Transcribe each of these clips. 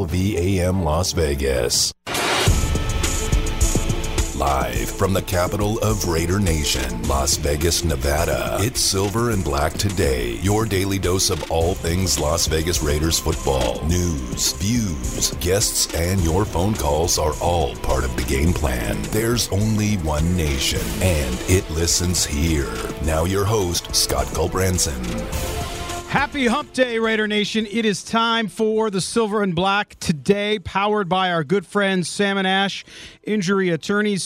AM Las Vegas. Live from the capital of Raider Nation, Las Vegas, Nevada. It's Silver and Black Today, your daily dose of all things Las Vegas Raiders football. News, views, guests, and your phone calls are all part of the game plan. There's only one nation, and it listens here. Now your host, Scott Gulbranson. Happy Hump Day, Raider Nation. It is time for the Silver and Black Today, powered by our good friends Sam and Ash, Injury Attorneys,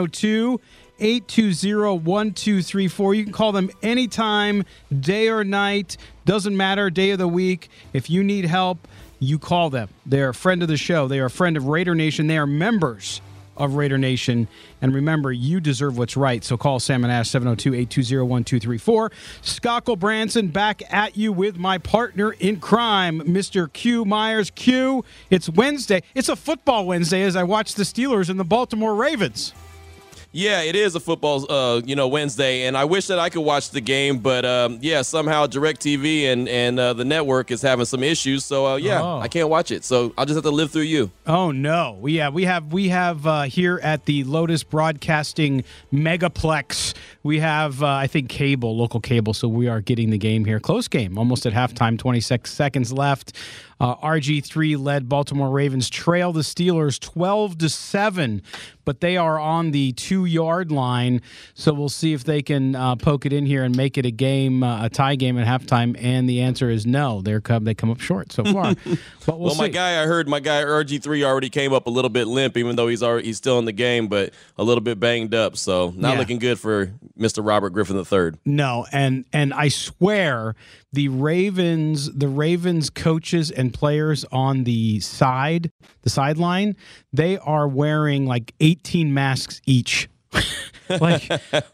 702-820-1234. You can call them anytime, day or night, doesn't matter, day of the week. If you need help, you call them. They're a friend of the show. They are a friend of Raider Nation. They are members of Raider Nation. And remember, you deserve what's right. So call Sam and Ash, 702-820-1234. Scott Gulbranson back at you with my partner in crime, Mr. Q Myers. Q, it's Wednesday. It's a football Wednesday as I watch the Steelers and the Baltimore Ravens. Yeah, it is a football, Wednesday, and I wish that I could watch the game, but somehow DirecTV and the network is having some issues, so I can't watch it. So I'll just have to live through you. Oh no, we have here at the Lotus Broadcasting Megaplex, we have I think local cable, so we are getting the game here, close game, almost at halftime, 26 seconds left. RG3 led Baltimore Ravens trail the Steelers 12-7, but they are on the 2-yard line. So we'll see if they can poke it in here and make it a game, a tie game at halftime. And the answer is no. They come up short so far. But we'll see. My guy RG3 already came up a little bit limp, even though he's still in the game, but a little bit banged up. So not looking good for Mr. Robert Griffin III. No, and I swear the Ravens coaches and players on the sideline, they are wearing like 18 masks each. like,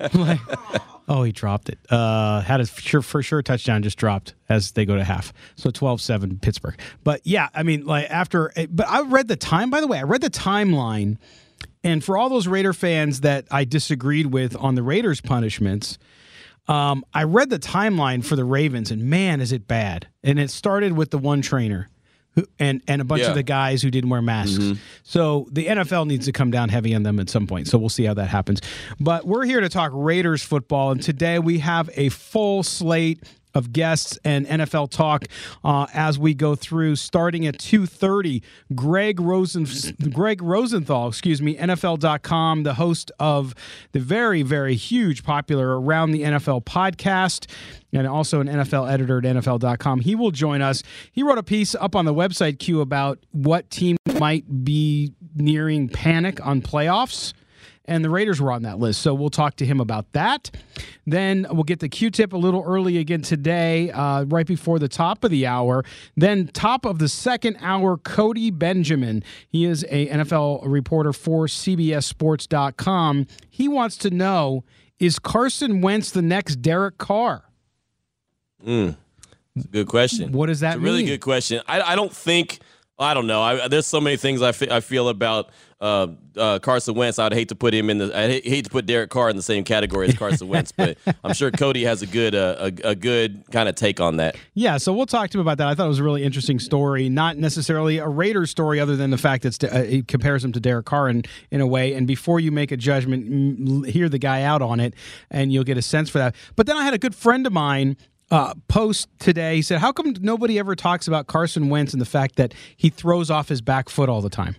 oh, he dropped it. Had a for sure touchdown just dropped as they go to half. So 12-7 Pittsburgh. But yeah, I mean, but I read the timeline, and for all those Raider fans that I disagreed with on the Raiders punishments, I read the timeline for the Ravens, and man, is it bad. And it started with the one trainer and a bunch of the guys who didn't wear masks. Mm-hmm. So the NFL needs to come down heavy on them at some point. So we'll see how that happens. But we're here to talk Raiders football, and today we have a full slate of guests and NFL talk as we go through, starting at 2:30. Greg Rosenthal, NFL.com, the host of the very, very huge, popular Around the NFL podcast, and also an NFL editor at NFL.com. He will join us. He wrote a piece up on the website, Q, about what team might be nearing panic on playoffs. And the Raiders were on that list, so we'll talk to him about that. Then we'll get the Q-tip a little early again today, right before the top of the hour. Then top of the second hour, Cody Benjamin. He is a NFL reporter for CBSSports.com. He wants to know, is Carson Wentz the next Derek Carr? Good question. What does that mean? It's a really good question. I don't know. There's so many things I feel about Carson Wentz. I'd hate to put him I hate to put Derek Carr in the same category as Carson Wentz, but I'm sure Cody has a good kind of take on that. Yeah, so we'll talk to him about that. I thought it was a really interesting story, not necessarily a Raiders story, other than the fact that it compares him to Derek Carr in a way. And before you make a judgment, hear the guy out on it, and you'll get a sense for that. But then I had a good friend of mine post today. He said, how come nobody ever talks about Carson Wentz and the fact that he throws off his back foot all the time?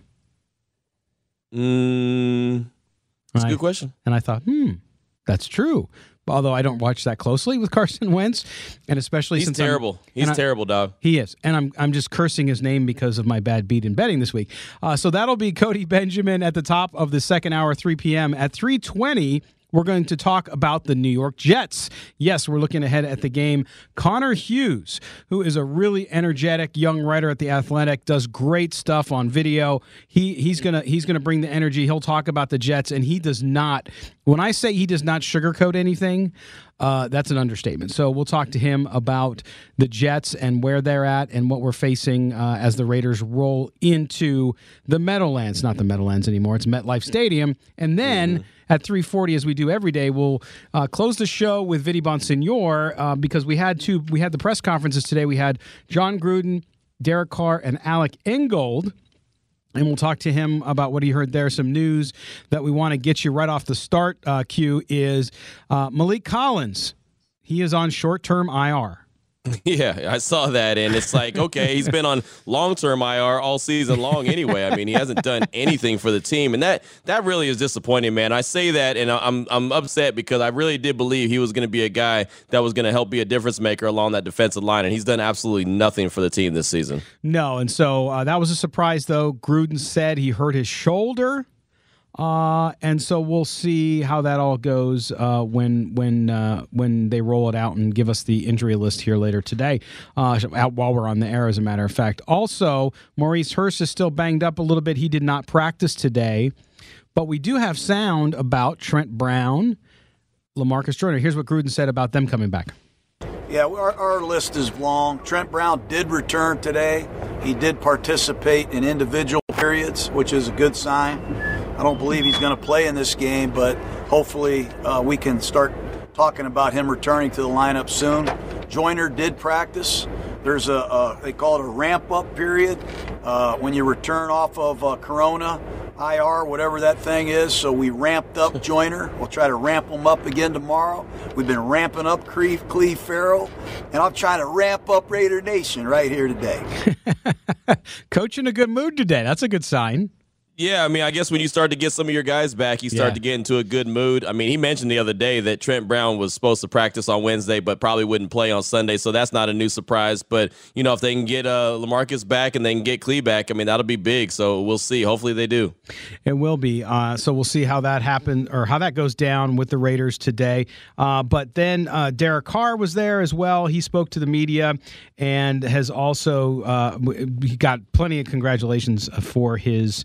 That's a good question. And I thought, that's true. Although I don't watch that closely with Carson Wentz, and especially he's since terrible. He's terrible, dog. He is, and I'm just cursing his name because of my bad beat in betting this week. So that'll be Cody Benjamin at the top of the second hour, 3 p.m. At 3:20, we're going to talk about the New York Jets. Yes, we're looking ahead at the game. Connor Hughes, who is a really energetic young writer at The Athletic, does great stuff on video. He's gonna bring the energy. He'll talk about the Jets, and he does not. When I say he does not sugarcoat anything, that's an understatement. So we'll talk to him about the Jets and where they're at and what we're facing as the Raiders roll into the Meadowlands. Not the Meadowlands anymore. It's MetLife Stadium. And then at 3:40, as we do every day, we'll close the show with Vinny Bonsignor because we had the press conferences today. We had John Gruden, Derek Carr and Alec Ingold. And we'll talk to him about what he heard there. Some news that we want to get you right off the start, Q, is Maliek Collins. He is on short-term IR. Yeah, I saw that, and it's like, okay, he's been on long-term IR all season long anyway. I mean, he hasn't done anything for the team, and that really is disappointing, man. I say that, and I'm upset because I really did believe he was going to be a guy that was going to help be a difference maker along that defensive line, and he's done absolutely nothing for the team this season. No, and so that was a surprise, though. Gruden said he hurt his shoulder. And so we'll see how that all goes when they roll it out and give us the injury list here later today, while we're on the air, as a matter of fact. Also, Maurice Hurst is still banged up a little bit. He did not practice today, but we do have sound about Trent Brown, LaMarcus Joyner. Here's what Gruden said about them coming back. Yeah, our list is long. Trent Brown did return today. He did participate in individual periods, which is a good sign. I don't believe he's going to play in this game, but hopefully we can start talking about him returning to the lineup soon. Joyner did practice. There's they call it a ramp-up period when you return off of Corona, IR, whatever that thing is. So we ramped up Joyner. We'll try to ramp him up again tomorrow. We've been ramping up Cleve Farrell, and I'm trying to ramp up Raider Nation right here today. Coach in a good mood today. That's a good sign. Yeah, I mean, I guess when you start to get some of your guys back, you start to get into a good mood. I mean, he mentioned the other day that Trent Brown was supposed to practice on Wednesday, but probably wouldn't play on Sunday, so that's not a new surprise. But, you know, if they can get LaMarcus back and they can get Cleve back, I mean, that'll be big. So we'll see. Hopefully they do. It will be. So we'll see how that happens or how that goes down with the Raiders today. But then Derek Carr was there as well. He spoke to the media and has also he got plenty of congratulations for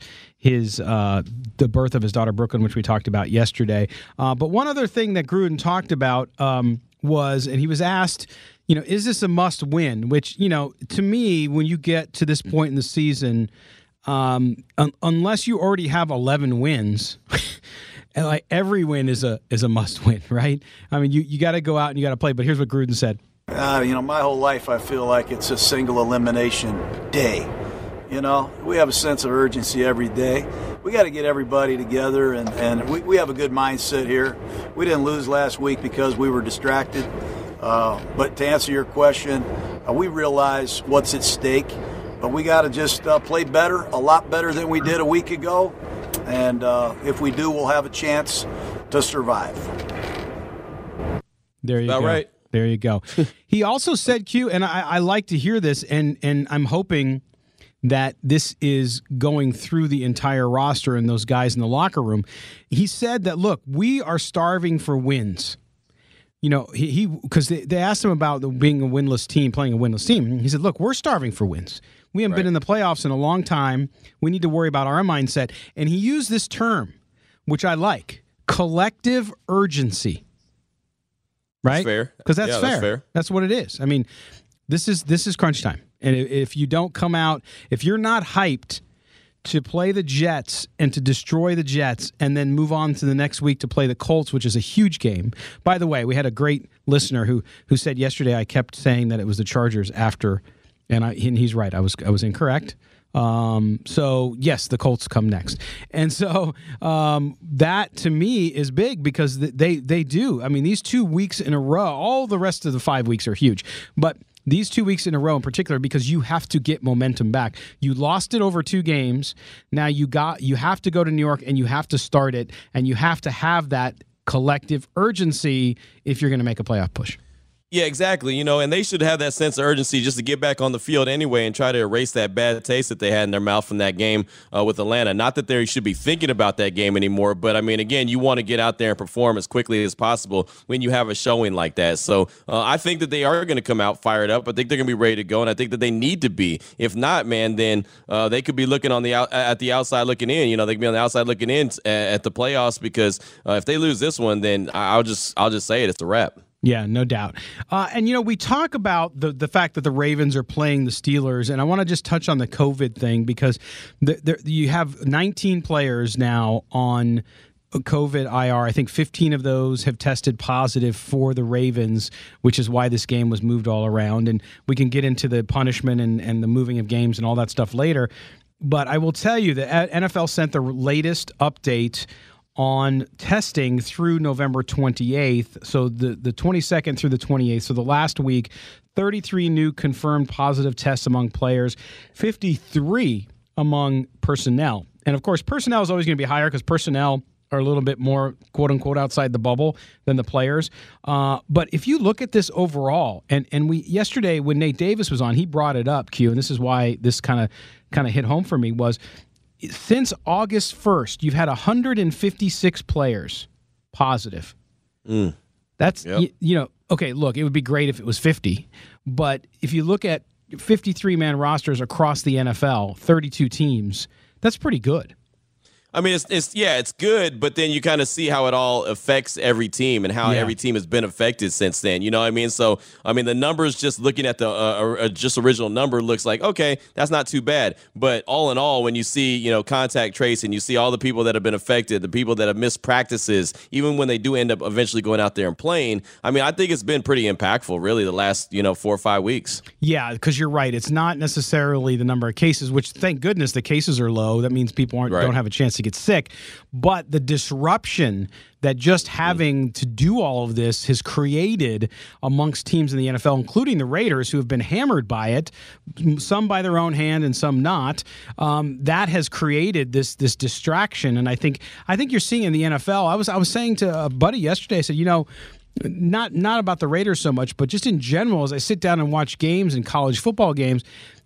the birth of his daughter Brooklyn, which we talked about yesterday. But one other thing that Gruden talked about was, and he was asked, you know, is this a must win? Which, you know, to me, when you get to this point in the season, unless you already have 11 wins, and like every win is a must win, right? I mean, you got to go out and you got to play. But here's what Gruden said. You know, my whole life I feel like it's a single elimination day. You know, we have a sense of urgency every day. We got to get everybody together, and we have a good mindset here. We didn't lose last week because we were distracted. But to answer your question, we realize what's at stake. But we got to just play better, a lot better than we did a week ago. And if we do, we'll have a chance to survive. There you go. Right. There you go. He also said, Q, and I like to hear this, and I'm hoping that this is going through the entire roster and those guys in the locker room. He said that, look, we are starving for wins. You know, he because they asked him about being a winless team, playing a winless team. He said, look, we're starving for wins. We haven't been in the playoffs in a long time. We need to worry about our mindset. And he used this term, which I like, collective urgency. Right? That's fair. Because that's fair. That's what it is. I mean, this is crunch time. And if you don't come out, if you're not hyped to play the Jets and to destroy the Jets and then move on to the next week to play the Colts, which is a huge game. By the way, we had a great listener who said yesterday I kept saying that it was the Chargers after, and he's right. I was incorrect. So yes, the Colts come next. And so that to me is big because they do. I mean, these 2 weeks in a row, all the rest of the 5 weeks are huge, but these 2 weeks in a row in particular, because you have to get momentum back. You lost it over 2 games. Now you have to go to New York and you have to start it, and you have to have that collective urgency if you're going to make a playoff push. Yeah, exactly. You know, and they should have that sense of urgency just to get back on the field anyway and try to erase that bad taste that they had in their mouth from that game with Atlanta. Not that they should be thinking about that game anymore, but I mean, again, you want to get out there and perform as quickly as possible when you have a showing like that. So I think that they are going to come out fired up. I think they're going to be ready to go, and I think that they need to be. If not, man, then they could be looking on at the outside looking in. You know, they could be on the outside looking in at the playoffs because if they lose this one, then I'll just say it. It's a wrap. Yeah, no doubt. And, you know, we talk about the fact that the Ravens are playing the Steelers, and I want to just touch on the COVID thing because you have 19 players now on COVID IR. I think 15 of those have tested positive for the Ravens, which is why this game was moved all around. And we can get into the punishment and the moving of games and all that stuff later. But I will tell you that NFL sent the latest update on testing through November 28th. So the 22nd through the 28th. So the last week, 33 new confirmed positive tests among players, 53 among personnel. And of course, personnel is always going to be higher because personnel are a little bit more, quote unquote, outside the bubble than the players. But if you look at this overall, and we yesterday when Nate Davis was on, he brought it up, Q, and this is why this kind of hit home for me, was since August 1st, you've had 156 players positive. That's, okay, look, it would be great if it was 50. But if you look at 53-man rosters across the NFL, 32 teams, that's pretty good. I mean, it's good, but then you kind of see how it all affects every team and how every team has been affected since then. You know what I mean? So, I mean, the numbers, just looking at the just original number, looks like, okay, that's not too bad. But all in all, when you see, contact tracing, you see all the people that have been affected, the people that have missed practices, even when they do end up eventually going out there and playing. I mean, I think it's been pretty impactful, really, the last, 4 or 5 weeks. Yeah, because you're right. It's not necessarily the number of cases, which, thank goodness, the cases are low. That means people don't have a chance to get sick. But the disruption that just having to do all of this has created amongst teams in the NFL, including the Raiders, who have been hammered by it, some by their own hand and some not, that has created this distraction. And I think you're seeing in the NFL. I was saying to a buddy yesterday, I said, not about the Raiders so much, but just in general, as I sit down and watch games and college football games,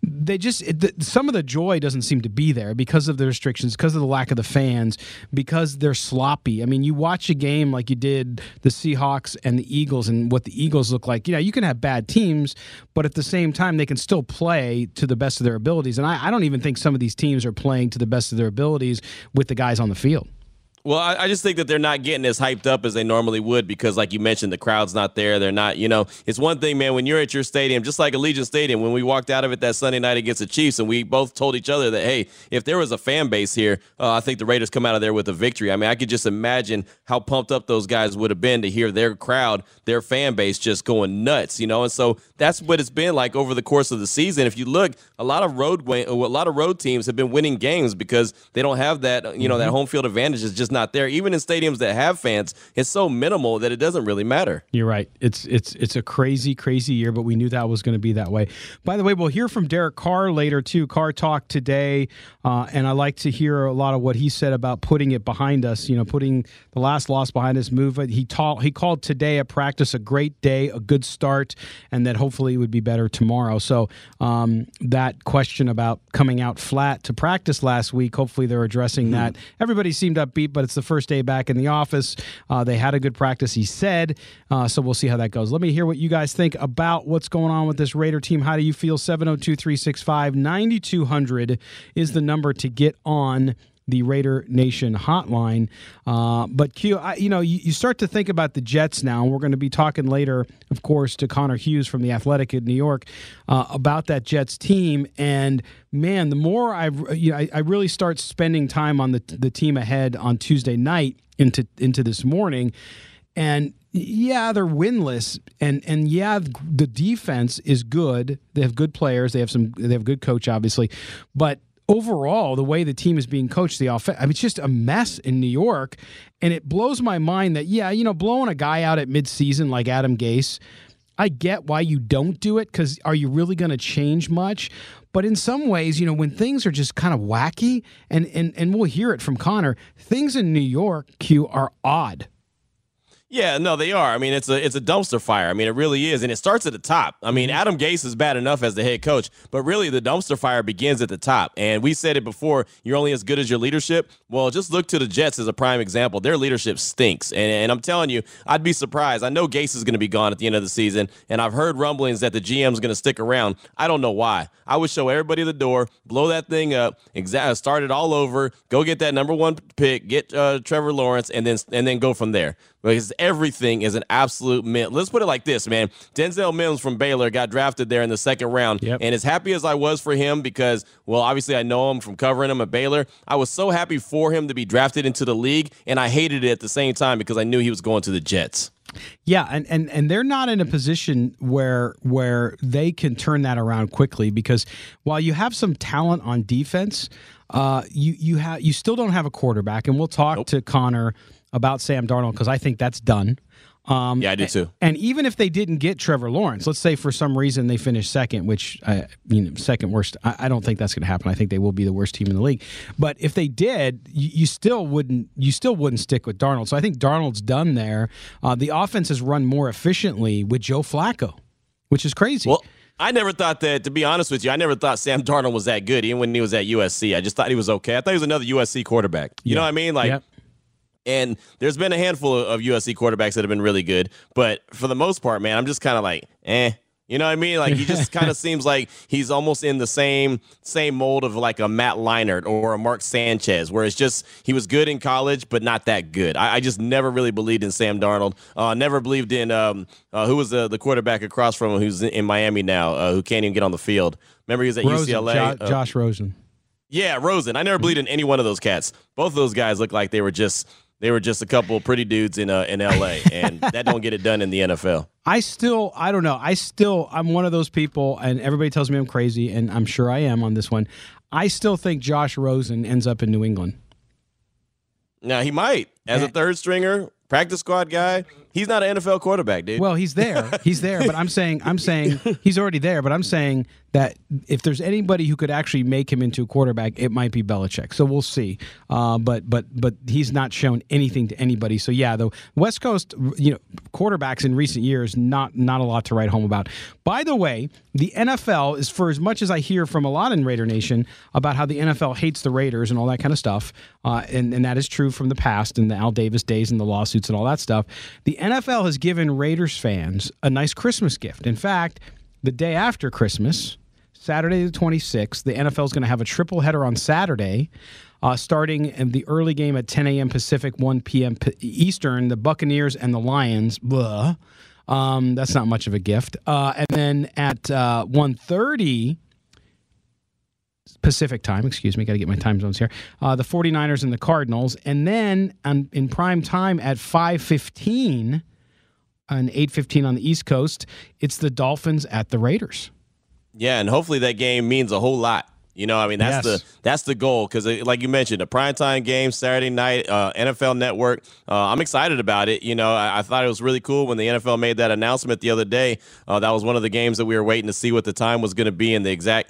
some of the joy doesn't seem to be there because of the restrictions, because of the lack of the fans, because they're sloppy. I mean, you watch a game like you did the Seahawks and the Eagles and what the Eagles look like. You can have bad teams, but at the same time, they can still play to the best of their abilities. And I don't even think some of these teams are playing to the best of their abilities with the guys on the field. Well, I just think that they're not getting as hyped up as they normally would because, like you mentioned, the crowd's not there. They're not, it's one thing, man, when you're at your stadium, just like Allegiant Stadium, when we walked out of it that Sunday night against the Chiefs, and we both told each other that, hey, if there was a fan base here, I think the Raiders come out of there with a victory. I mean, I could just imagine how pumped up those guys would have been to hear their crowd, their fan base just going nuts, and so that's what it's been like over the course of the season. If you look, a lot of road teams have been winning games because they don't have that, that home field advantage is just not there. Even in stadiums that have fans, it's so minimal that it doesn't really matter. You're right. It's a crazy, crazy year, but we knew that was going to be that way. By the way, we'll hear from Derek Carr later, too. Carr talked today, and I like to hear a lot of what he said about putting it behind us, putting the last loss behind us, move it. He called today at practice a great day, a good start, and that hopefully it would be better tomorrow. So that question about coming out flat to practice last week, hopefully they're addressing that. Everybody seemed upbeat, but it's the first day back in the office. They had a good practice, he said. So we'll see how that goes. Let me hear what you guys think about what's going on with this Raider team. How do you feel? 702-365-9200 is the number to get on the Raider Nation hotline. But Q, you start to think about the Jets now, and we're going to be talking later, of course, to Connor Hughes from The Athletic in New York about that Jets team. And man, the more I really start spending time on the team ahead on Tuesday night into this morning, and yeah, they're winless, and yeah, the defense is good. They have good players. They have a good coach, obviously, but overall, the way the team is being coached, the offense, it's just a mess in New York, and it blows my mind that, blowing a guy out at midseason like Adam Gase, I get why you don't do it, because are you really going to change much? But in some ways, when things are just kind of wacky, and we'll hear it from Connor, things in New York, Q, are odd. Yeah, no, they are. I mean, it's a dumpster fire. I mean, it really is. And it starts at the top. I mean, Adam Gase is bad enough as the head coach, but really the dumpster fire begins at the top. And we said it before, you're only as good as your leadership. Well, just look to the Jets as a prime example. Their leadership stinks. And I'm telling you, I'd be surprised. I know Gase is going to be gone at the end of the season, and I've heard rumblings that the GM is going to stick around. I don't know why. I would show everybody the door, blow that thing up, start it all over, go get that number one pick, get Trevor Lawrence, and then go from there. because everything is an absolute mint. Let's put it like this, man. Denzel Mims from Baylor got drafted there in the second round. Yep. And as happy as I was for him because, well, obviously I know him from covering him at Baylor, I was so happy for him to be drafted into the league, and I hated it at the same time because I knew he was going to the Jets. Yeah, and they're not in a position where they can turn that around quickly because while you have some talent on defense, you still don't have a quarterback, and we'll talk to Connor about Sam Darnold because I think that's done. Yeah, I do too. And even if they didn't get Trevor Lawrence, let's say for some reason they finish second, which second worst, I don't think that's going to happen. I think they will be the worst team in the league. But if they did, you still wouldn't stick with Darnold. So I think Darnold's done there. The offense has run more efficiently with Joe Flacco, which is crazy. Well, I never thought that, to be honest with you, I never thought Sam Darnold was that good, even when he was at USC. I just thought he was okay. I thought he was another USC quarterback. You know what I mean? Like. And there's been a handful of USC quarterbacks that have been really good. But for the most part, man, I'm just kind of like, You know what I mean? Like, he just kind of seems like he's almost in the same mold of like a Matt Leinart or a Mark Sanchez, where it's just he was good in college, but not that good. I just never really believed in Sam Darnold. Never believed in who was the quarterback across from him who's in Miami now, who can't even get on the field. Remember he was at UCLA? Josh Rosen. Yeah, Rosen. I never believed in any one of those cats. Both of those guys looked like they were just a couple of pretty dudes in LA, and that don't get it done in the NFL. I don't know. I'm one of those people, and everybody tells me I'm crazy, and I'm sure I am on this one. I still think Josh Rosen ends up in New England. Now, he might. As a third stringer, practice squad guy, he's not an NFL quarterback, dude. Well, he's there. But I'm saying he's already there, but I'm saying that if there's anybody who could actually make him into a quarterback, it might be Belichick. So we'll see. But he's not shown anything to anybody. So yeah, the West Coast, quarterbacks in recent years, not a lot to write home about. By the way, the NFL is, for as much as I hear from a lot in Raider Nation about how the NFL hates the Raiders and all that kind of stuff, and that is true from the past and the Al Davis days and the lawsuits and all that stuff, the NFL has given Raiders fans a nice Christmas gift. In fact, the day after Christmas, Saturday the 26th, the NFL is going to have a triple header on Saturday, starting in the early game at 10 a.m. Pacific, 1 p.m. Eastern, the Buccaneers and the Lions. Blah. That's not much of a gift. And then at 1:30 Pacific time, got to get my time zones here, the 49ers and the Cardinals. And then in prime time at 5:15 and 8:15 on the East Coast, it's the Dolphins at the Raiders. Yeah, and hopefully that game means a whole lot. That's the goal, because like you mentioned, a primetime game Saturday night, NFL Network. I'm excited about it. I thought it was really cool when the NFL made that announcement the other day. That was one of the games that we were waiting to see what the time was going to be and the exact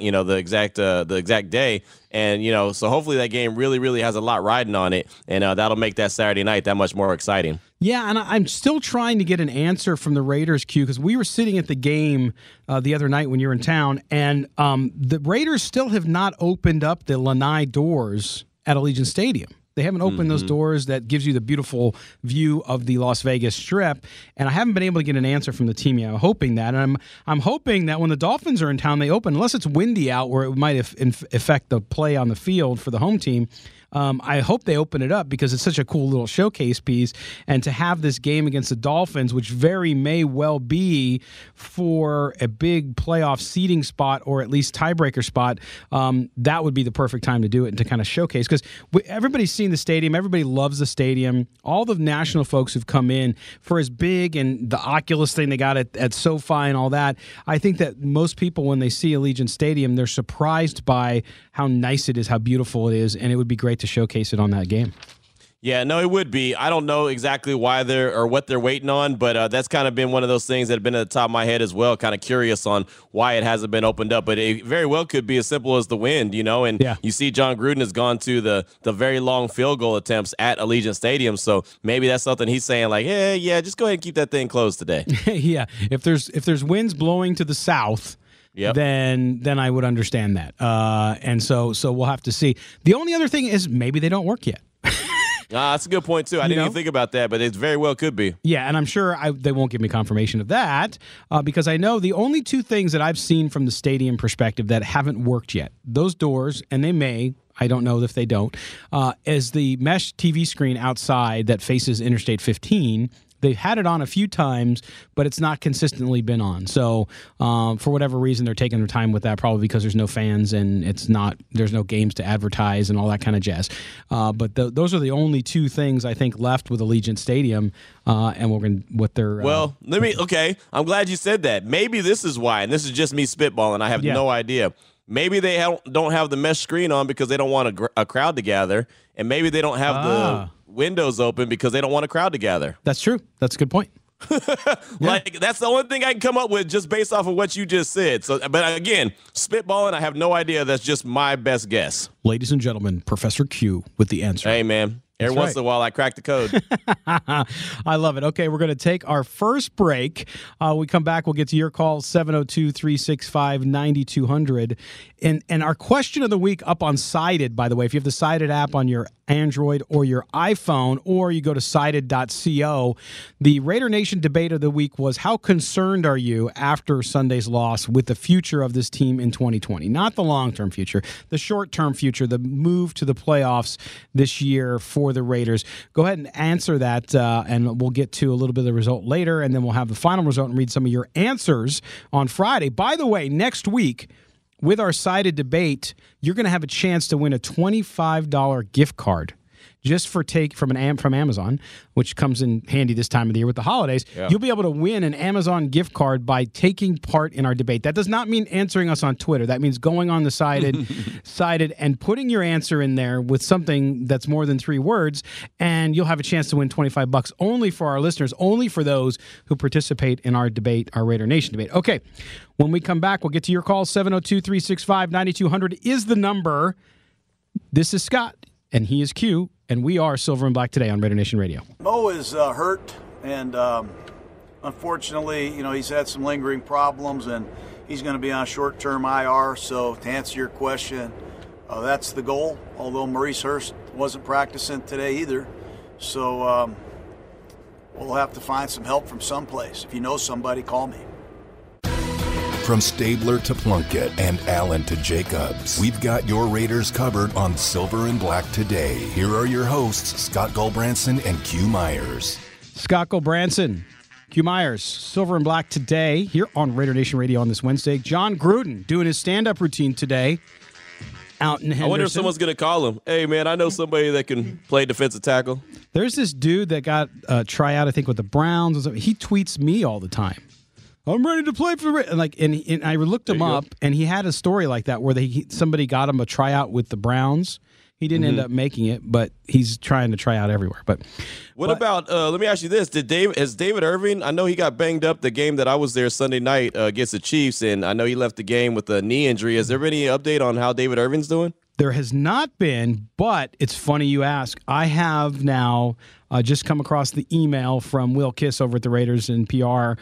day. And so hopefully that game really, really has a lot riding on it, and that'll make that Saturday night that much more exciting. Yeah, and I'm still trying to get an answer from the Raiders, Q, because we were sitting at the game the other night when you were in town, and the Raiders still have not opened up the Lanai doors at Allegiant Stadium. They haven't opened those doors that gives you the beautiful view of the Las Vegas Strip, and I haven't been able to get an answer from the team yet. I'm hoping that, and I'm hoping that when the Dolphins are in town, they open, unless it's windy out where it might affect the play on the field for the home team. I hope they open it up because it's such a cool little showcase piece. And to have this game against the Dolphins, which very may well be for a big playoff seeding spot or at least tiebreaker spot, that would be the perfect time to do it and to kind of showcase. Because everybody's seen the stadium. Everybody loves the stadium. All the national folks who've come in for as big and the Oculus thing they got at SoFi and all that, I think that most people, when they see Allegiant Stadium, they're surprised by how nice it is, how beautiful it is, and it would be great to showcase it on that game. Yeah, no, it would be. I don't know exactly why what they're waiting on, but that's kind of been one of those things that have been at the top of my head as well, kind of curious on why it hasn't been opened up. But it very well could be as simple as the wind, and You see John Gruden has gone to the very long field goal attempts at Allegiant Stadium, so maybe that's something he's saying like, hey, yeah, just go ahead and keep that thing closed today. Yeah, if there's winds blowing to the south, yep, then I would understand that. And so we'll have to see. The only other thing is maybe they don't work yet. That's a good point, too. I didn't even think about that, but it very well could be. Yeah, and I'm sure they won't give me confirmation of that because I know the only two things that I've seen from the stadium perspective that haven't worked yet, those doors, and they may, I don't know if they don't, is the mesh TV screen outside that faces Interstate 15. They've had it on a few times, but it's not consistently been on. So for whatever reason, they're taking their time with that, probably because there's no fans and there's no games to advertise and all that kind of jazz. But those are the only two things I think left with Allegiant Stadium, and we're going what they're. Well, okay. I'm glad you said that. Maybe this is why, and this is just me spitballing. I have no idea. Maybe they don't have the mesh screen on because they don't want a crowd to gather, and maybe they don't have the windows open because they don't want a crowd to gather. That's true. That's a good point. Like, that's the only thing I can come up with just based off of what you just said. So, but again, spitballing, I have no idea. That's just my best guess. Ladies and gentlemen, Professor Q with the answer. Hey, man. Every once in a while, I crack the code. I love it. Okay, we're going to take our first break. We come back, we'll get to your call, 702-365-9200. And our question of the week up on Sided, by the way, if you have the Sided app on your Android or your iPhone, or you go to sided.co, the Raider Nation debate of the week was, how concerned are you after Sunday's loss with the future of this team in 2020? Not the long-term future, the short-term future, the move to the playoffs this year for the Raiders. Go ahead and answer that, and we'll get to a little bit of the result later, and then we'll have the final result and read some of your answers on Friday. By the way, next week, with our Sided debate, you're going to have a chance to win a $25 gift card just for from Amazon, which comes in handy this time of the year with the holidays. Yeah. You'll be able to win an Amazon gift card by taking part in our debate. That does not mean answering us on Twitter. That means going on the Sided and putting your answer in there with something that's more than 3 words, and you'll have a chance to win $25 only for our listeners, only for those who participate in our debate, our Raider Nation debate. Okay, when we come back, we'll get to your call. 702-365-9200 is the number. This is Scott, and he is Q, and we are Silver and Black today on Raider Nation Radio. Mo is hurt, and unfortunately, he's had some lingering problems, and he's going to be on short-term IR. So to answer your question, that's the goal, although Maurice Hurst wasn't practicing today either. So we'll have to find some help from someplace. If you know somebody, call me. From Stabler to Plunkett and Allen to Jacobs, we've got your Raiders covered on Silver and Black today. Here are your hosts, Scott Gulbranson and Q Myers. Scott Gulbranson, Q Myers, Silver and Black today, here on Raider Nation Radio on this Wednesday. John Gruden doing his stand-up routine today out in Henderson. I wonder if someone's going to call him. Hey, man, I know somebody that can play defensive tackle. There's this dude that got a tryout, I think, with the Browns. He tweets me all the time. I'm ready to play for and I looked him up, and he had a story like that where somebody got him a tryout with the Browns. He didn't end up making it, but he's trying to try out everywhere. But what about? Let me ask you this: has David Irving? I know he got banged up the game that I was there Sunday night against the Chiefs, and I know he left the game with a knee injury. Has there been any update on how David Irving's doing? There has not been, but it's funny you ask. I have now just come across the email from Will Kiss over at the Raiders and PR.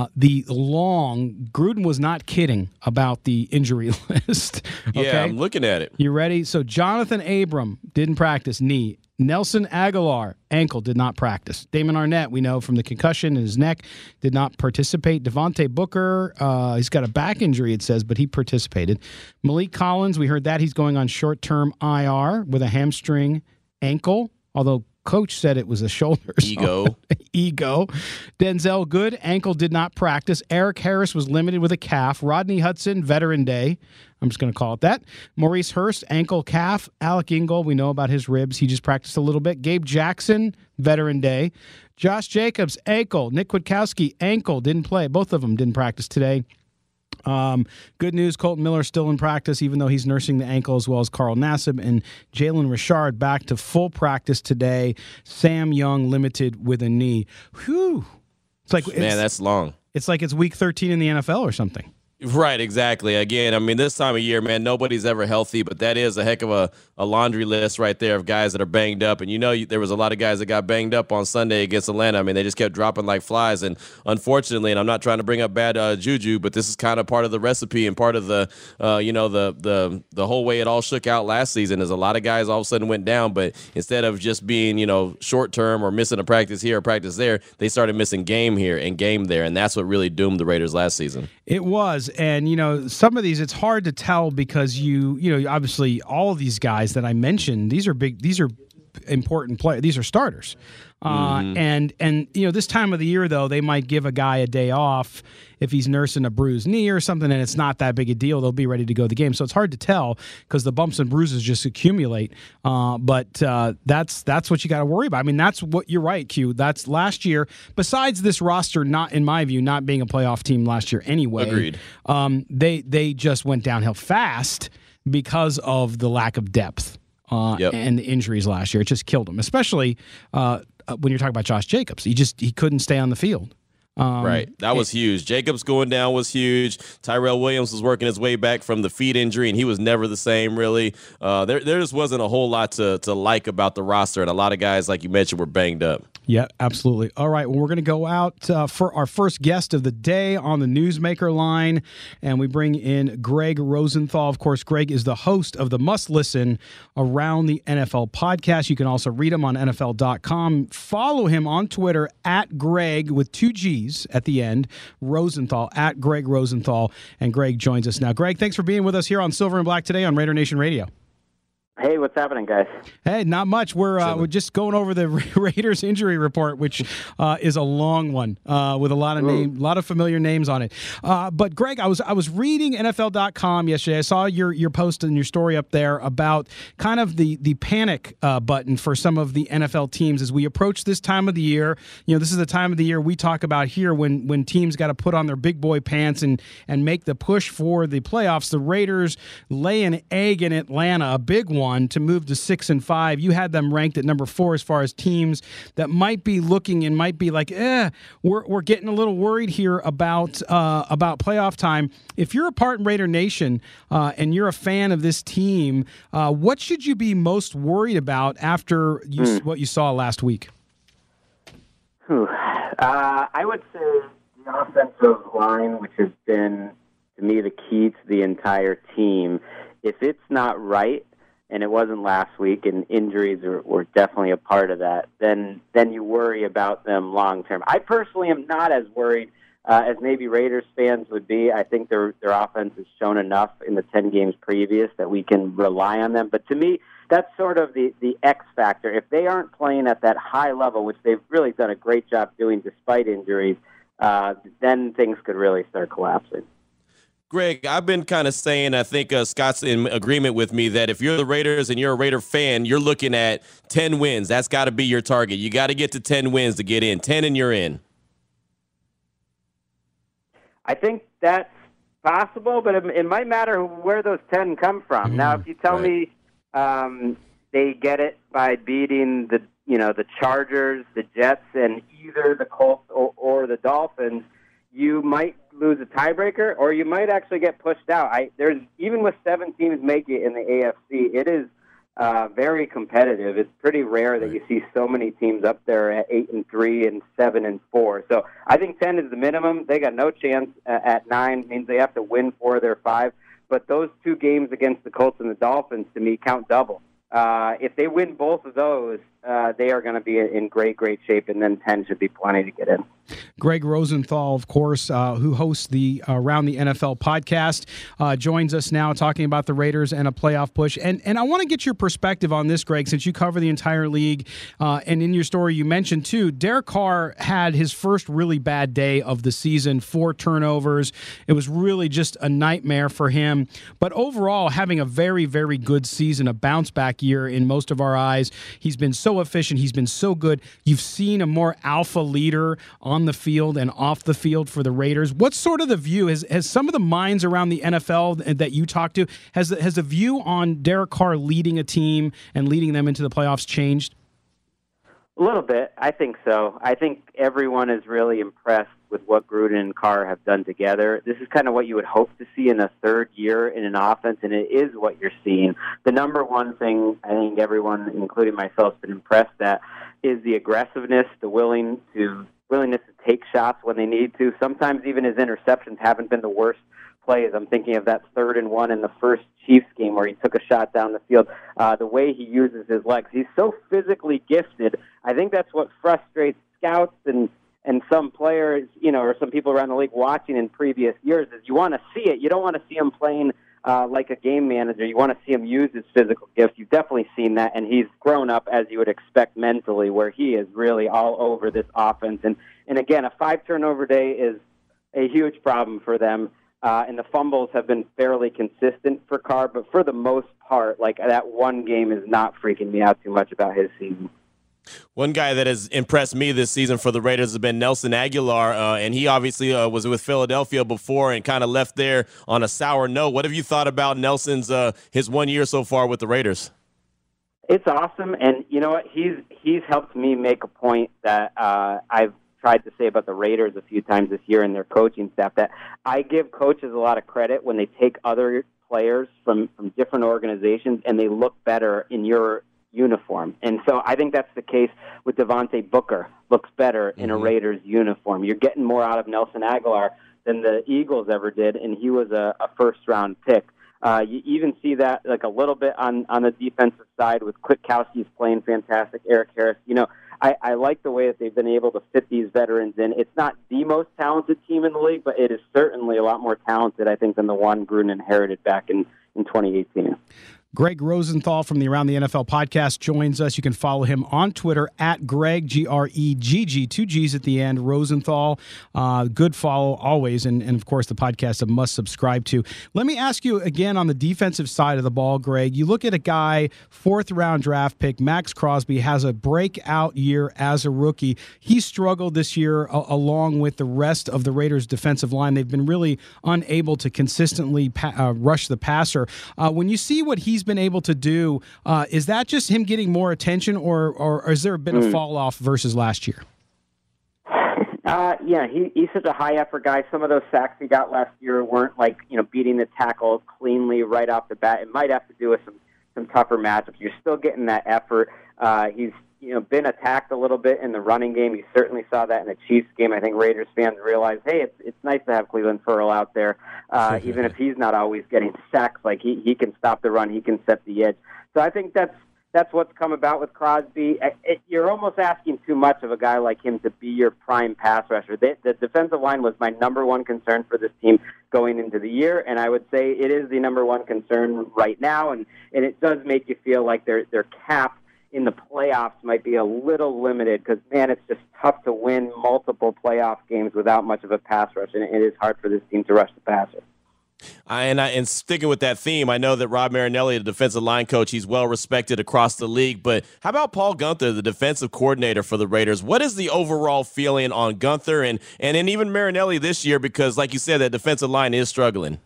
Gruden was not kidding about the injury list. Okay? Yeah, I'm looking at it. You ready? So Jonathan Abram didn't practice, knee. Nelson Aguilar, ankle, did not practice. Damon Arnett, we know from the concussion in his neck, did not participate. Devontae Booker, he's got a back injury, it says, but he participated. Malik Collins, we heard that he's going on short-term IR with a hamstring ankle, although coach said it was a shoulder. Ego. Denzel Good, ankle, did not practice. Eric Harris was limited with a calf. Rodney Hudson, Veteran Day. I'm just going to call it that. Maurice Hurst, ankle, calf. Alec Ingold, we know about his ribs. He just practiced a little bit. Gabe Jackson, Veteran Day. Josh Jacobs, ankle. Nick Kwiatkowski, ankle, didn't play. Both of them didn't practice today. Good news, Colton Miller still in practice, even though he's nursing the ankle, as well as Carl Nassib. And Jalen Richard back to full practice today. Sam Young limited with a knee. Whew. That's long. It's like it's week 13 in the NFL or something. Right, exactly. Again, I mean, this time of year, man, nobody's ever healthy, but that is a heck of a laundry list right there of guys that are banged up. And, there was a lot of guys that got banged up on Sunday against Atlanta. I mean, they just kept dropping like flies. And unfortunately, and I'm not trying to bring up bad juju, but this is kind of part of the recipe and part of the, the whole way it all shook out last season is a lot of guys all of a sudden went down. But instead of just being, short term or missing a practice here or practice there, they started missing game here and game there. And that's what really doomed the Raiders last season. It was. is. And, some of these, it's hard to tell because obviously all of these guys that I mentioned, these are important players. These are starters. And this time of the year, though, they might give a guy a day off if he's nursing a bruised knee or something, and it's not that big a deal. They'll be ready to go the game. So it's hard to tell because the bumps and bruises just accumulate. But that's what you got to worry about. I mean, that's what you're right, Q. That's last year. Besides this roster, not in my view, not being a playoff team last year anyway. Agreed. They just went downhill fast because of the lack of depth. And the injuries last year. It just killed him, especially when you're talking about Josh Jacobs. He couldn't stay on the field. Right. That was huge. Jacobs going down was huge. Tyrell Williams was working his way back from the feet injury, and he was never the same, really. There just wasn't a whole lot to like about the roster, and a lot of guys, like you mentioned, were banged up. Yeah, absolutely. All right, well, we're going to go out for our first guest of the day on the Newsmaker line, and we bring in Greg Rosenthal. Of course, Greg is the host of the Must Listen Around the NFL podcast. You can also read him on NFL.com. Follow him on Twitter at Greg with 2 G's at the end, Rosenthal, at Greg Rosenthal, and Greg joins us now. Greg, thanks for being with us here on Silver and Black today on Raider Nation Radio. Hey, what's happening, guys? Hey, not much. We're just going over the Raiders injury report, which is a long one with a lot of familiar names on it. But Greg, I was reading NFL.com yesterday. I saw your post and your story up there about kind of the panic button for some of the NFL teams as we approach this time of the year. This is the time of the year we talk about here when teams got to put on their big boy pants and make the push for the playoffs. The Raiders lay an egg in Atlanta, a big one, to move to 6-5. You had them ranked at number 4 as far as teams that might be looking and might be like, we're getting a little worried here about playoff time. If you're a part in Raider Nation and you're a fan of this team, what should you be most worried about after what you saw last week? I would say the offensive line, which has been, to me, the key to the entire team. If it's not right, and it wasn't last week, and injuries were definitely a part of that, then you worry about them long term. I personally am not as worried as maybe Raiders fans would be. I think their offense has shown enough in the 10 games previous that we can rely on them. But to me, that's sort of the X factor. If they aren't playing at that high level, which they've really done a great job doing despite injuries, then things could really start collapsing. Greg, I've been kind of saying, I think Scott's in agreement with me, that if you're the Raiders and you're a Raider fan, you're looking at 10 wins. That's got to be your target. You got to get to 10 wins to get in. 10 and you're in. I think that's possible, but it might matter where those 10 come from. Now, if you tell me they get it by beating the Chargers, the Jets, and either the Colts or the Dolphins, you might lose a tiebreaker, or you might actually get pushed out. There's even with 7 teams make it in the AFC, it is very competitive. It's pretty rare that you see so many teams up there at 8-3 and 7-4. So I think 10 is the minimum. They got no chance at 9. Means they have to win 4 of their 5. But those 2 games against the Colts and the Dolphins, to me, count double. If they win both of those, they are going to be in great shape, and then 10 should be plenty to get in. Greg Rosenthal, of course, who hosts the Around the NFL podcast, joins us now talking about the Raiders and a playoff push. And I want to get your perspective on this, Greg, since you cover the entire league. And in your story, you mentioned, too, Derek Carr had his first really bad day of the season, 4 turnovers. It was really just a nightmare for him. But overall, having a very, very good season, a bounce-back year in most of our eyes. He's been so efficient. He's been so good. You've seen a more alpha leader on the field and off the field for the Raiders. What's sort of the view? Has some of the minds around the NFL that you talk to, has the view on Derek Carr leading a team and leading them into the playoffs changed? A little bit. I think so. I think everyone is really impressed with what Gruden and Carr have done together. This is kind of what you would hope to see in a third year in an offense, and it is what you're seeing. The number one thing I think everyone, including myself, has been impressed at is the aggressiveness, the willingness to take shots when they need to. Sometimes even his interceptions haven't been the worst plays. I'm thinking of that 3rd and 1 in the first Chiefs game where he took a shot down the field. The way he uses his legs. He's so physically gifted. I think that's what frustrates scouts and and some players, or some people around the league watching in previous years, is you want to see it. You don't want to see him playing like a game manager. You want to see him use his physical gifts. You've definitely seen that, and he's grown up as you would expect mentally, where he is really all over this offense. And again, a 5-turnover day is a huge problem for them, and the fumbles have been fairly consistent for Carr, but for the most part, like that one game is not freaking me out too much about his season. One guy that has impressed me this season for the Raiders has been Nelson Aguilar, and he obviously was with Philadelphia before and kind of left there on a sour note. What have you thought about Nelson's his 1 year so far with the Raiders? It's awesome, and you know what? He's helped me make a point that I've tried to say about the Raiders a few times this year and their coaching staff, that I give coaches a lot of credit when they take other players from different organizations and they look better in your uniform. And so I think that's the case with Devontae Booker. Looks better in a Raiders uniform. You're getting more out of Nelson Aguilar than the Eagles ever did, and he was a first-round pick. You even see that like a little bit on the defensive side with Kwiatkowski's playing fantastic, Eric Harris. I like the way that they've been able to fit these veterans in. It's not the most talented team in the league, but it is certainly a lot more talented, I think, than the one Gruden inherited back in 2018. Greg Rosenthal from the Around the NFL podcast joins us. You can follow him on Twitter at Greg, Gregg, 2 G's at the end, Rosenthal. Good follow always, and of course the podcast a must subscribe to. Let me ask you again on the defensive side of the ball, Greg. You look at a guy, 4th-round draft pick, Max Crosby, has a breakout year as a rookie. He struggled this year along with the rest of the Raiders' defensive line. They've been really unable to consistently rush the passer. When you see what he's been able to do, is that just him getting more attention, or has there been a fall off versus last year? Yeah, he's such a high effort guy. Some of those sacks he got last year weren't beating the tackle cleanly right off the bat. It might have to do with some tougher matchups. You're still getting that effort. He's been attacked a little bit in the running game. You certainly saw that in the Chiefs game. I think Raiders fans realize, hey, it's nice to have Cleveland Ferrell out there, even if he's not always getting sacks. Like he can stop the run, he can set the edge. So I think that's what's come about with Crosby. You're almost asking too much of a guy like him to be your prime pass rusher. The defensive line was my number one concern for this team going into the year, and I would say it is the number one concern right now, and it does make you feel like their cap in the playoffs might be a little limited because, man, it's just tough to win multiple playoff games without much of a pass rush, and it is hard for this team to rush the passer. And sticking with that theme, I know that Rob Marinelli, the defensive line coach, he's well respected across the league. But how about Paul Guenther, the defensive coordinator for the Raiders? What is the overall feeling on Guenther and even Marinelli this year? Because, like you said, that defensive line is struggling.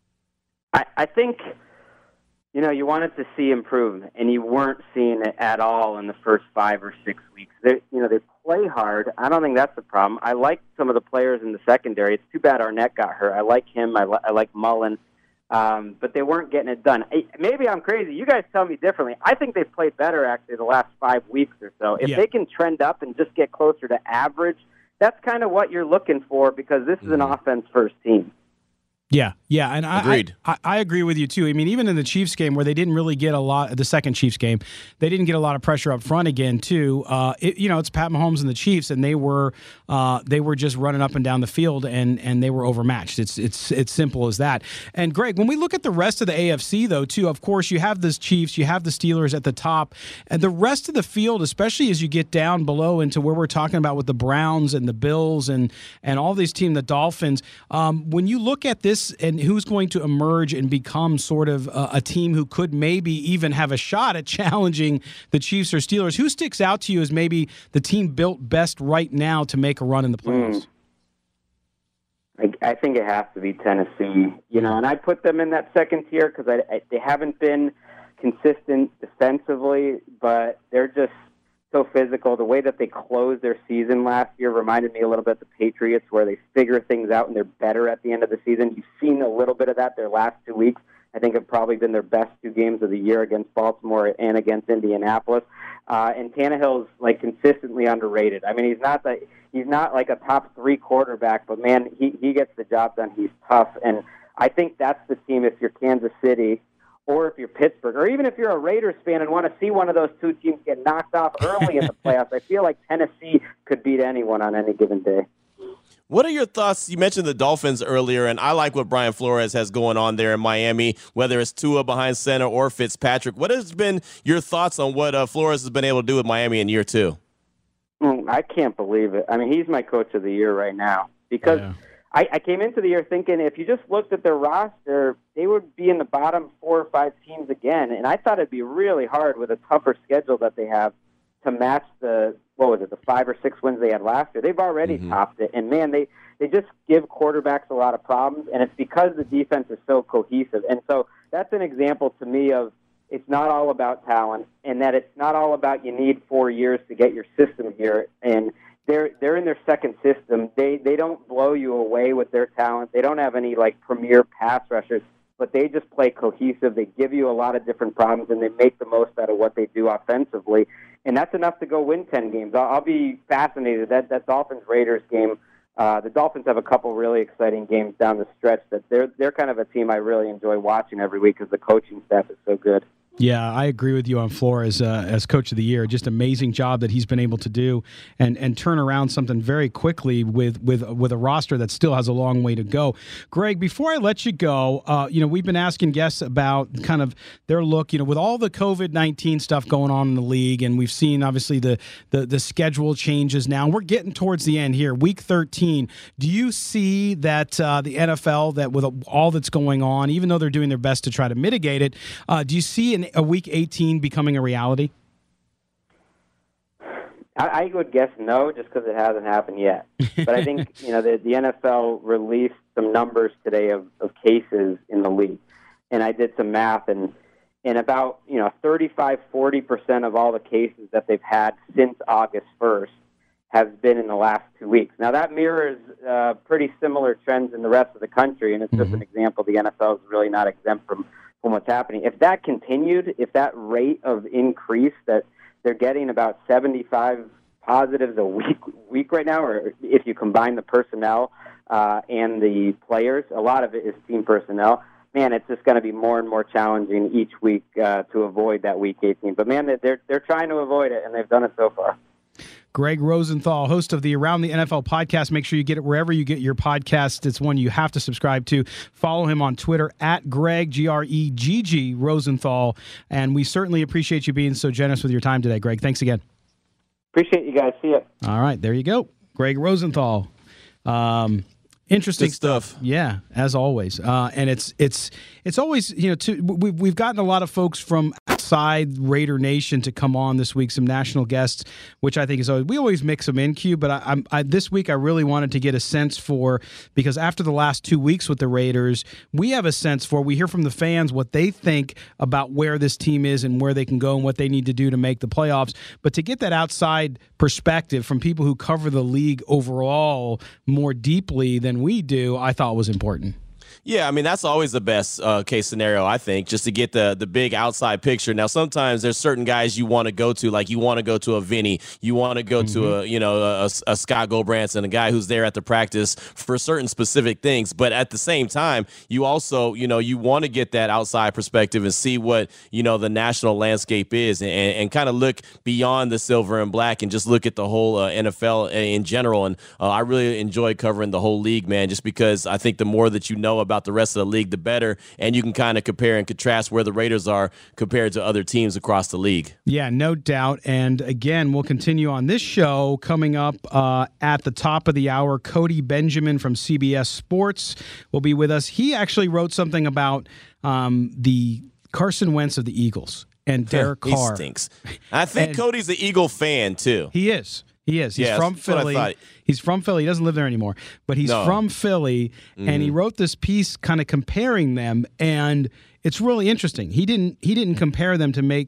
I think you wanted to see improvement, and you weren't seeing it at all in the first 5 or 6 weeks. They play hard. I don't think that's the problem. I like some of the players in the secondary. It's too bad Arnett got hurt. I like him. I like Mullen. But they weren't getting it done. Maybe I'm crazy. You guys tell me differently. I think they've played better, actually, the last 5 weeks or so. If they can trend up and just get closer to average, that's kind of what you're looking for because this is an offense-first team. Yeah, and Agreed. I agree with you too. I mean, even in the Chiefs game where they didn't really get a lot, the second Chiefs game, they didn't get a lot of pressure up front again too. It's Pat Mahomes and the Chiefs, and they were just running up and down the field, and they were overmatched. It's simple as that. And Greg, when we look at the rest of the AFC though too, of course you have the Chiefs, you have the Steelers at the top, and the rest of the field, especially as you get down below into where we're talking about with the Browns and the Bills and all these teams, the Dolphins. When you look at this and who's going to emerge and become sort of a team who could maybe even have a shot at challenging the Chiefs or Steelers, who sticks out to you as maybe the team built best right now to make a run in the playoffs? I think it has to be Tennessee, and I put them in that second tier because they haven't been consistent defensively, but they're just so physical. The way that they closed their season last year reminded me a little bit of the Patriots, where they figure things out and they're better at the end of the season. You've seen a little bit of that their last 2 weeks. I think have probably been their best 2 games of the year against Baltimore and against Indianapolis. And Tannehill's consistently underrated. I mean, he's not like a top 3 quarterback, but man, he gets the job done. He's tough, and I think that's the team if you're Kansas City or if you're Pittsburgh, or even if you're a Raiders fan and want to see one of those two teams get knocked off early in the playoffs, I feel like Tennessee could beat anyone on any given day. What are your thoughts? You mentioned the Dolphins earlier, and I like what Brian Flores has going on there in Miami, whether it's Tua behind center or Fitzpatrick. What has been your thoughts on what Flores has been able to do with Miami in year two? I can't believe it. I mean, he's my coach of the year right now because I came into the year thinking if you just looked at their roster, they would be in the bottom 4 or 5 teams again. And I thought it'd be really hard with a tougher schedule that they have to match the 5 or 6 wins they had last year. They've already topped it. And, man, they just give quarterbacks a lot of problems, and it's because the defense is so cohesive. And so that's an example to me of it's not all about talent and that it's not all about you need 4 years to get your system here. And they're in their second system. They don't blow you away with their talent. They don't have any like premier pass rushers, but they just play cohesive. They give you a lot of different problems, and they make the most out of what they do offensively. And that's enough to go win 10 games. I'll be fascinated. That Dolphins-Raiders game, the Dolphins have a couple really exciting games down the stretch that they're kind of a team I really enjoy watching every week because the coaching staff is so good. Yeah, I agree with you on Flores as Coach of the Year. Just amazing job that he's been able to do and turn around something very quickly with a roster that still has a long way to go. Greg, before I let you go, we've been asking guests about kind of their look, with all the COVID-19 stuff going on in the league, and we've seen obviously the schedule changes now. We're getting towards the end here, Week 13. Do you see that the NFL, that with all that's going on, even though they're doing their best to try to mitigate it, do you see a Week 18 becoming a reality? I would guess no, just because it hasn't happened yet. But I think the NFL released some numbers today of cases in the league, and I did some math, and about 35-40% of all the cases that they've had since August 1st have been in the last 2 weeks. Now that mirrors pretty similar trends in the rest of the country, and it's just an example. The NFL is really not exempt from what's happening. If that continued, if that rate of increase that they're getting about 75 positives a week right now, or if you combine the personnel and the players, a lot of it is team personnel, man, it's just going to be more and more challenging each week to avoid that Week 18. But, man, they're trying to avoid it, and they've done it so far. Greg Rosenthal, host of the Around the NFL podcast. Make sure you get it wherever you get your podcast. It's one you have to subscribe to. Follow him on Twitter at Greg, Gregg Rosenthal. And we certainly appreciate you being so generous with your time today, Greg. Thanks again. Appreciate you guys. See ya. All right, there you go. Greg Rosenthal. Interesting stuff. Yeah, as always. And it's always, we've gotten a lot of folks from outside Raider Nation to come on this week, some national guests, which I think is always, we always mix them in, Q, but I this week I really wanted to get a sense for, because after the last 2 weeks with the Raiders, we have a sense for, we hear from the fans what they think about where this team is and where they can go and what they need to do to make the playoffs. But to get that outside perspective from people who cover the league overall more deeply than we do, I thought was important. Yeah, I mean, that's always the best case scenario, I think, just to get the big outside picture. Now, sometimes there's certain guys you want to go to, like you want to go to a Vinny, you want to go to a Scott Gulbranson, a guy who's there at the practice for certain specific things. But at the same time, you also, you want to get that outside perspective and see what, the national landscape is and kind of look beyond the silver and black and just look at the whole NFL in general. And I really enjoy covering the whole league, man, just because I think the more that you know about the rest of the league, the better, and you can kind of compare and contrast where the Raiders are compared to other teams across the league. Yeah, no doubt. And again, we'll continue on this show coming up at the top of the hour. Cody Benjamin from CBS Sports will be with us. He actually wrote something about the Carson Wentz of the Eagles and Derek Carr. He stinks. I think Cody's an Eagle fan too. He is. He's from Philly. He's from Philly. He doesn't live there anymore, but he's from Philly, and he wrote this piece kind of comparing them, and it's really interesting. He didn't compare them to make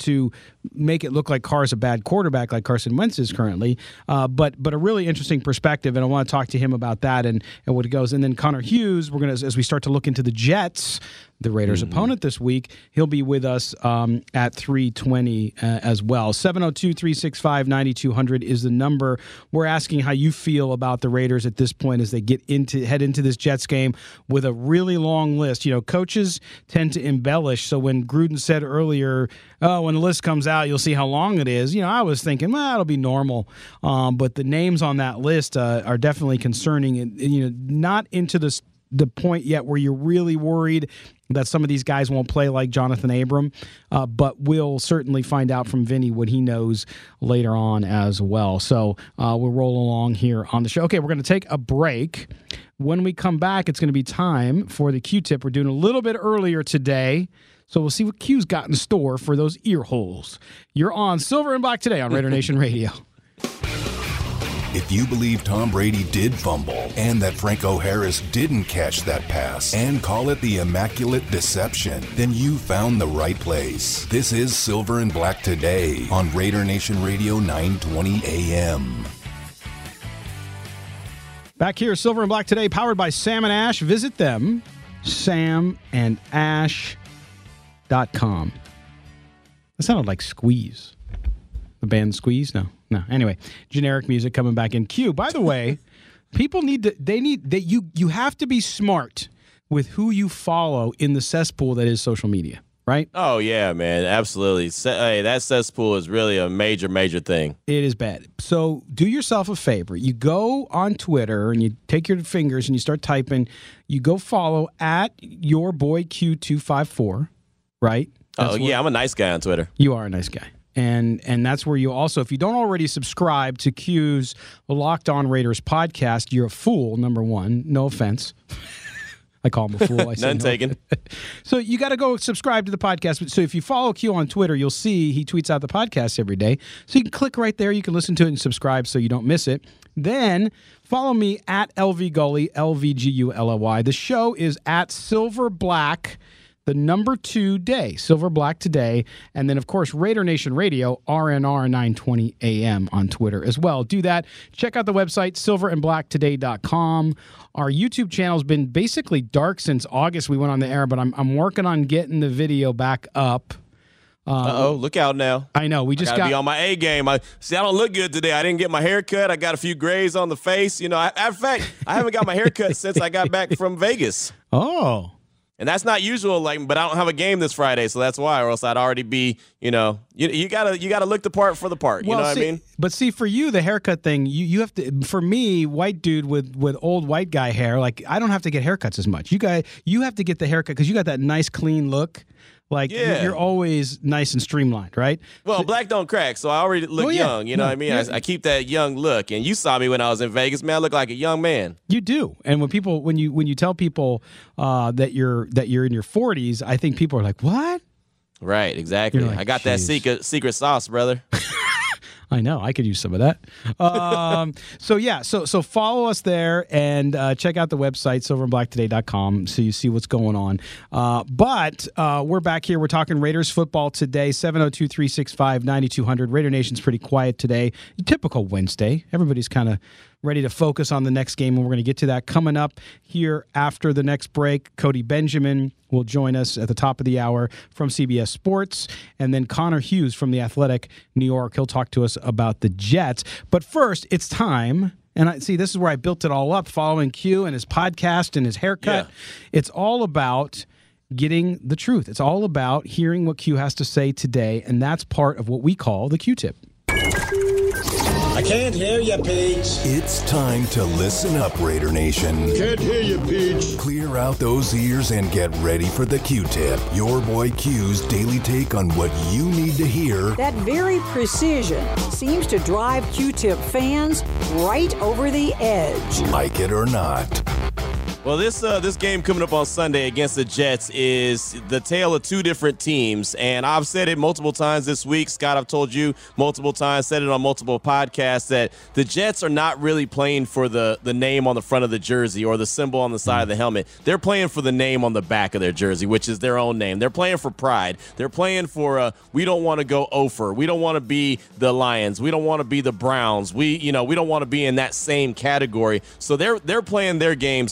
it look like Carr's a bad quarterback like Carson Wentz is currently, but a really interesting perspective, and I want to talk to him about that and what it goes. And then Connor Hughes, we're going to, as we start to look into the Jets, the Raiders' opponent this week, he'll be with us at 3:20 as well. 702-365-9200 is the number. We're asking how you you feel about the Raiders at this point as they head into this Jets game with a really long list. Coaches tend to embellish. So when Gruden said earlier, when the list comes out, you'll see how long it is. I was thinking, well, it'll be normal. But the names on that list are definitely concerning, and not into the point yet where you're really worried that some of these guys won't play like Jonathan Abram, but we'll certainly find out from Vinny what he knows later on as well. So we'll roll along here on the show. Okay, we're going to take a break. When we come back, it's going to be time for the Q-tip. We're doing a little bit earlier today, so we'll see what Q's got in store for those ear holes. You're on Silver and Black today on Raider Nation Radio. If you believe Tom Brady did fumble and that Franco Harris didn't catch that pass and call it the Immaculate Deception, then you found the right place. This is Silver and Black Today on Raider Nation Radio 920 AM. Back here, Silver and Black Today, powered by Sam and Ash. Visit them, samandash.com. That sounded like Squeeze. The band Squeeze? No. Anyway, generic music coming back in. Q, by the way, people you have to be smart with who you follow in the cesspool that is social media, right? Oh, yeah, man. Absolutely. Hey, that cesspool is really a major, major thing. It is bad. So do yourself a favor. You go on Twitter and you take your fingers and you start typing. You go follow at yourboyq254, right? I'm a nice guy on Twitter. You are a nice guy. And that's where you also, if you don't already subscribe to Q's Locked On Raiders podcast, you're a fool, number one. No offense. I call him a fool. None taken. So you got to go subscribe to the podcast. So if you follow Q on Twitter, you'll see he tweets out the podcast every day. So you can click right there. You can listen to it and subscribe so you don't miss it. Then follow me at LVGully, LVGULLY. The show is at Silver Black, the number 2 day, Silver Black Today. And then, of course, Raider Nation Radio, RNR 920 AM on Twitter as well. Do that. Check out the website, silverandblacktoday.com. Our YouTube channel's been basically dark since August we went on the air, but I'm working on getting the video back up. Look out now. I know. We just got to be on my A game. I don't look good today. I didn't get my hair cut. I got a few grays on the face. In fact, I haven't got my hair cut since I got back from Vegas. Oh. And that's not usual, but I don't have a game this Friday, so that's why, or else I'd already be, you gotta look the part for the part. You know what I mean? But see, for you, the haircut thing, you have to. For me, white dude with old white guy hair, I don't have to get haircuts as much. You have to get the haircut because you got that nice clean look. You're always nice and streamlined, right? Well, black don't crack, so I already look young. You know what I mean? I keep that young look. And you saw me when I was in Vegas, man. I look like a young man. You do. And when you tell people that you're in your 40s, I think people are like, "What?" Right, exactly. Like, I got that secret sauce, brother. I know. I could use some of that. So follow us there and check out the website, silverandblacktoday.com, so you see what's going on. But we're back here. We're talking Raiders football today, 702-365-9200. Raider Nation's pretty quiet today. Typical Wednesday. Everybody's kind of ready to focus on the next game, and we're going to get to that coming up here after the next break. Cody Benjamin will join us at the top of the hour from CBS Sports, and then Connor Hughes from The Athletic New York. He'll talk to us about the Jets. But first, it's time, and this is where I built it all up, following Q and his podcast and his haircut. Yeah. It's all about getting the truth. It's all about hearing what Q has to say today, and that's part of what we call the Q-tip. I can't hear you, Peach. It's time to listen up, Raider Nation. Can't hear you, Peach. Clear out those ears and get ready for the Q-tip. Your boy Q's daily take on what you need to hear. That very precision seems to drive Q-tip fans right over the edge. Like it or not. Well, this game coming up on Sunday against the Jets is the tale of two different teams, and I've said it multiple times this week. Scott, I've told you multiple times, said it on multiple podcasts, that the Jets are not really playing for the name on the front of the jersey or the symbol on the side of the helmet. They're playing for the name on the back of their jersey, which is their own name. They're playing for pride. They're playing for we don't want to go Ofer. We don't want to be the Lions. We don't want to be the Browns. We don't want to be in that same category. So they're playing their games with the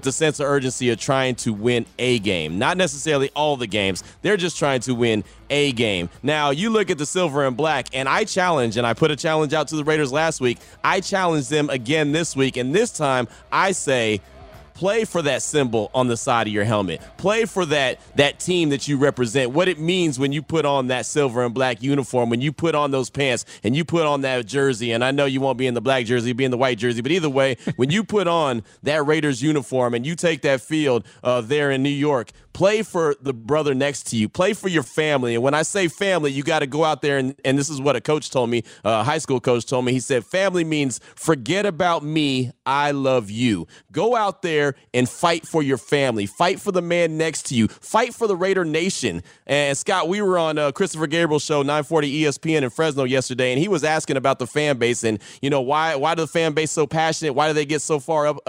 a sense of urgency of trying to win a game. Not necessarily all the games. They're just trying to win a game. Now, you look at the silver and black, and I challenge, and I put a challenge out to the Raiders last week. I challenge them again this week, and this time I say, play for that symbol on the side of your helmet. Play for that team that you represent, what it means when you put on that silver and black uniform, when you put on those pants and you put on that jersey. And I know you won't be in the black jersey, you'll be in the white jersey. But either way, when you put on that Raiders uniform and you take that field there in New York, play for the brother next to you. Play for your family. And when I say family, you got to go out there, and this is what a coach told me, a high school coach told me. He said, family means forget about me, I love you. Go out there and fight for your family. Fight for the man next to you. Fight for the Raider Nation. And Scott, we were on Christopher Gabriel's show, 940 ESPN in Fresno yesterday, and he was asking about the fan base and, why the fan base so passionate? Why do they get so far up,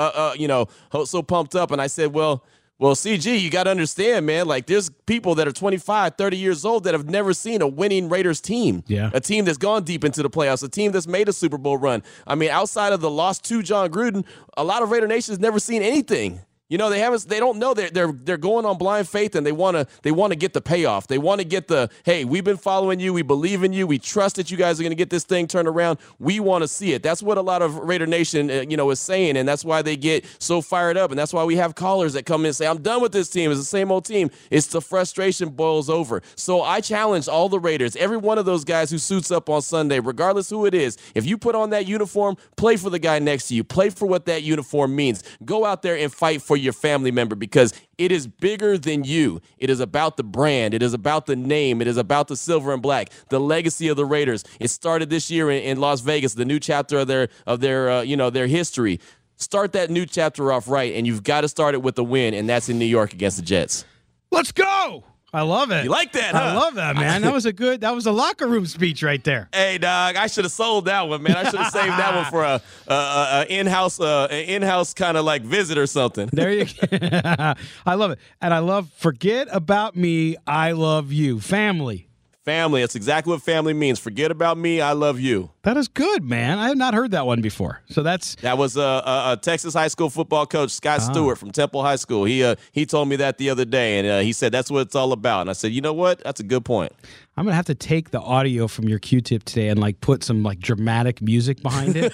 so pumped up? And I said, well, CG, you got to understand, man, like there's people that are 25, 30 years old that have never seen a winning Raiders team. Yeah. A team that's gone deep into the playoffs, a team that's made a Super Bowl run. I mean, outside of the loss to John Gruden, a lot of Raider Nation has never seen anything. They don't know. They're going on blind faith, and they want to get the payoff. They want to get the, hey, we've been following you, we believe in you, we trust that you guys are going to get this thing turned around. We want to see it. That's what a lot of Raider Nation, is saying, and that's why they get so fired up, and that's why we have callers that come in and say, I'm done with this team. It's the same old team. It's the frustration boils over. So I challenge all the Raiders, every one of those guys who suits up on Sunday, regardless who it is, if you put on that uniform, play for the guy next to you. Play for what that uniform means. Go out there and fight for your family member, because it is bigger than you. It is about the brand. It is about the name. It is about the silver and black, the legacy of the Raiders. It started this year in Las Vegas, the new chapter of their history. Start that new chapter off right, and you've got to start it with a win, and that's in New York against the Jets. Let's go. I love it. You like that, huh? I love that, man. That was a locker room speech right there. Hey, dog, I should have sold that one, man. I should have saved that one for a in-house kind of like visit or something. There you go. I love it. And I love forget about me, I love you. Family. Family. That's exactly what family means. Forget about me, I love you. That is good, man. I have not heard that one before. So that was a Texas high school football coach, Scott Stewart from Temple High School. He told me that the other day, and he said that's what it's all about. And I said, you know what? That's a good point. I'm gonna have to take the audio from your Q-tip today and like put some like dramatic music behind it.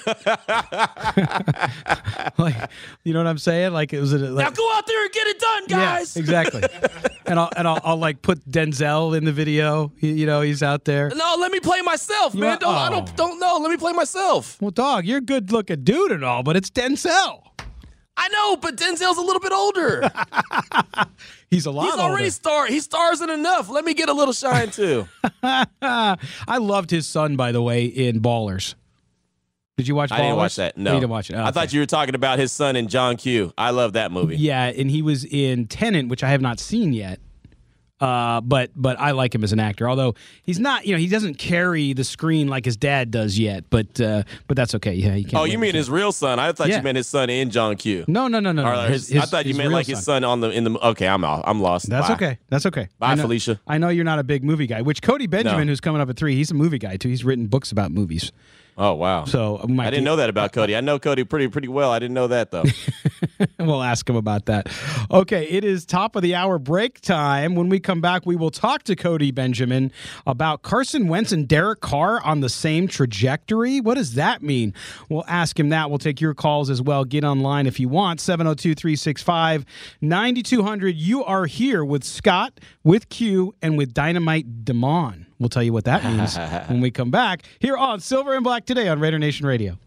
Like, you know what I'm saying? Like it was now go out there and get it done, guys. Yeah, exactly. and I'll like put Denzel in the video. He's out there. No, let me play myself, man. I don't know. Let me play myself. Well, dog, you're a good looking dude and all, but it's Denzel. I know, but Denzel's a little bit older. He's already starred. He stars in enough. Let me get a little shine, too. I loved his son, by the way, in Ballers. Did you watch Ballers? I didn't watch that, no. You didn't watch it? Oh, I thought you were talking about his son in John Q. I love that movie. Yeah, and he was in Tenet, which I have not seen yet. But I like him as an actor, although he's not, he doesn't carry the screen like his dad does yet, but that's okay. Yeah, he can't. Oh, you mean his real son? I thought you meant his son in John Q. No. I thought you meant like his son in the. Okay, I'm lost. That's okay. That's okay. Bye, Felicia. I know you're not a big movie guy. Which Cody Benjamin, who's coming up at 3, he's a movie guy too. He's written books about movies. Oh, wow. So I didn't know that about Cody. I know Cody pretty well. I didn't know that, though. We'll ask him about that. Okay, it is top of the hour break time. When we come back, we will talk to Cody Benjamin about Carson Wentz and Derek Carr on the same trajectory. What does that mean? We'll ask him that. We'll take your calls as well. Get online if you want. 702-365-9200. You are here with Scott, with Q, and with Dynamite Damon. We'll tell you what that means when we come back here on Silver and Black Today on Raider Nation Radio.